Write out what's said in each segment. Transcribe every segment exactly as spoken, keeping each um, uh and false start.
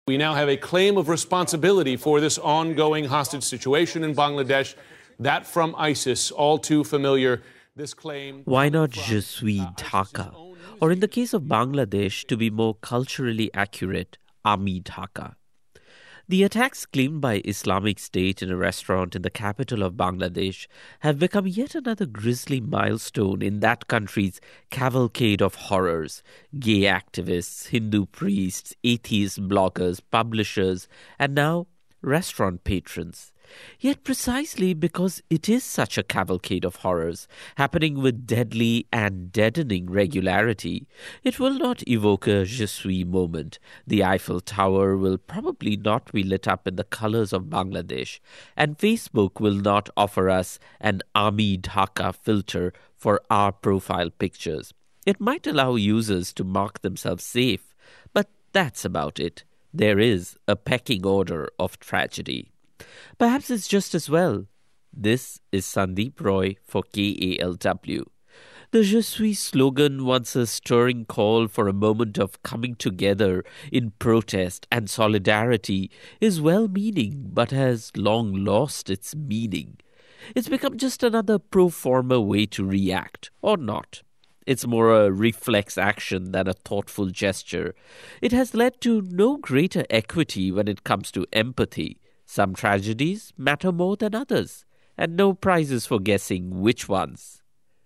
We now have a claim of responsibility for this ongoing hostage situation in Bangladesh, that from ISIS, all too familiar. This claim. Why not Je suis Dhaka? Or in the case of Bangladesh, to be more culturally accurate, Ami Dhaka. The attacks claimed by Islamic State in a restaurant in the capital of Bangladesh have become yet another grisly milestone in that country's cavalcade of horrors. Gay activists, Hindu priests, atheist bloggers, publishers, and now restaurant patrons. Yet precisely because it is such a cavalcade of horrors, happening with deadly and deadening regularity, it will not evoke a je suis moment. The Eiffel Tower will probably not be lit up in the colors of Bangladesh, and Facebook will not offer us an Ami Dhaka filter for our profile pictures. It might allow users to mark themselves safe, but that's about it. There is a pecking order of tragedy. Perhaps it's just as well. This is Sandeep Roy for K A L W. The Je suis slogan, once a stirring call for a moment of coming together in protest and solidarity, is well-meaning but has long lost its meaning. It's become just another pro forma way to react, or not. It's more a reflex action than a thoughtful gesture. It has led to no greater equity when it comes to empathy. Some tragedies matter more than others, and no prizes for guessing which ones.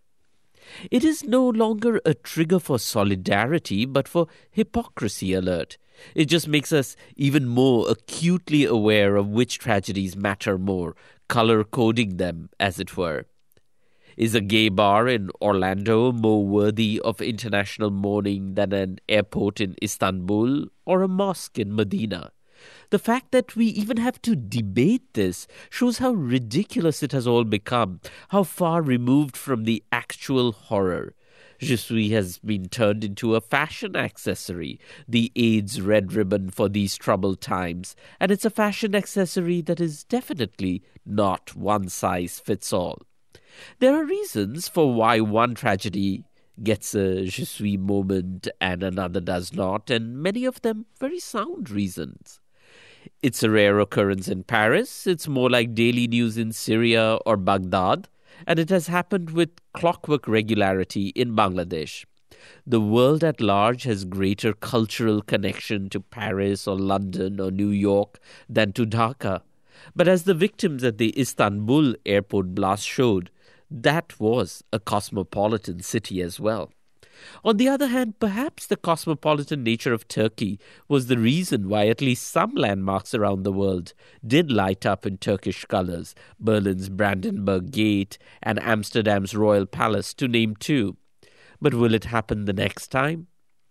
It is no longer a trigger for solidarity, but for hypocrisy alert. It just makes us even more acutely aware of which tragedies matter more, color-coding them, as it were. Is a gay bar in Orlando more worthy of international mourning than an airport in Istanbul or a mosque in Medina? The fact that we even have to debate this shows how ridiculous it has all become, how far removed from the actual horror. Je suis has been turned into a fashion accessory, the AIDS red ribbon for these troubled times, and it's a fashion accessory that is definitely not one size fits all. There are reasons for why one tragedy gets a je suis moment and another does not, and many of them very sound reasons. It's a rare occurrence in Paris, it's more like daily news in Syria or Baghdad, and it has happened with clockwork regularity in Bangladesh. The world at large has greater cultural connection to Paris or London or New York than to Dhaka. But as the victims at the Istanbul airport blast showed, that was a cosmopolitan city as well. On the other hand, perhaps the cosmopolitan nature of Turkey was the reason why at least some landmarks around the world did light up in Turkish colors, Berlin's Brandenburg Gate and Amsterdam's Royal Palace, to name two. But will it happen the next time?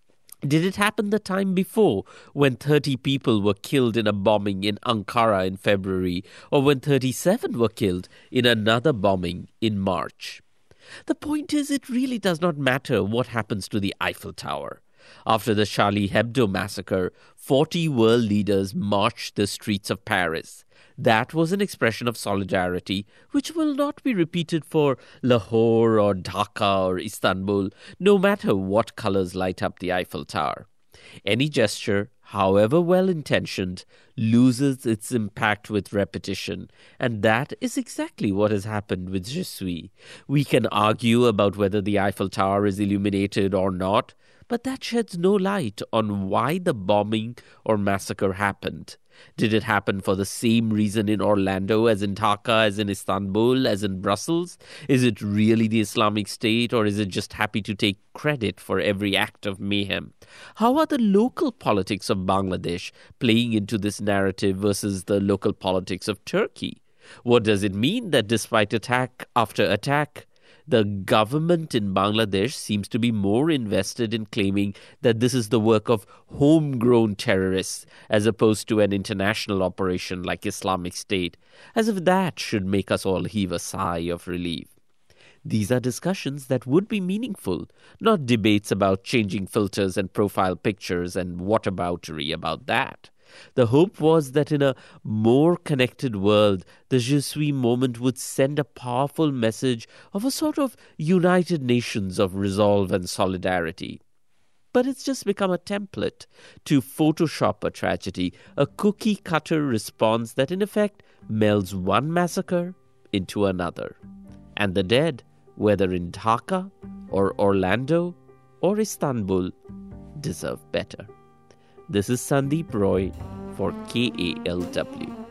Did it happen the time before, when thirty people were killed in a bombing in Ankara in February, or when thirty-seven were killed in another bombing in March? The point is, it really does not matter what happens to the Eiffel Tower. After the Charlie Hebdo massacre, forty world leaders marched the streets of Paris. That was an expression of solidarity, which will not be repeated for Lahore or Dhaka or Istanbul, no matter what colors light up the Eiffel Tower. Any gesture, however well-intentioned, loses its impact with repetition, and that is exactly what has happened with Je suis. We can argue about whether the Eiffel Tower is illuminated or not, but that sheds no light on why the bombing or massacre happened. Did it happen for the same reason in Orlando as in Dhaka, as in Istanbul, as in Brussels? Is it really the Islamic State, or is it just happy to take credit for every act of mayhem? How are the local politics of Bangladesh playing into this narrative versus the local politics of Turkey? What does it mean that despite attack after attack, the government in Bangladesh seems to be more invested in claiming that this is the work of homegrown terrorists as opposed to an international operation like Islamic State, as if that should make us all heave a sigh of relief? These are discussions that would be meaningful, not debates about changing filters and profile pictures and whataboutery about that. The hope was that in a more connected world, the Je suis moment would send a powerful message of a sort of United Nations of resolve and solidarity. But it's just become a template to Photoshop a tragedy, a cookie-cutter response that in effect melds one massacre into another. And the dead, whether in Dhaka or Orlando or Istanbul, deserve better. This is Sandeep Roy for K A L W.